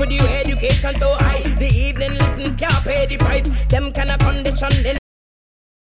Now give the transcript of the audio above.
with your education so high. The evening lessons can't pay the price. Them kind of condition, then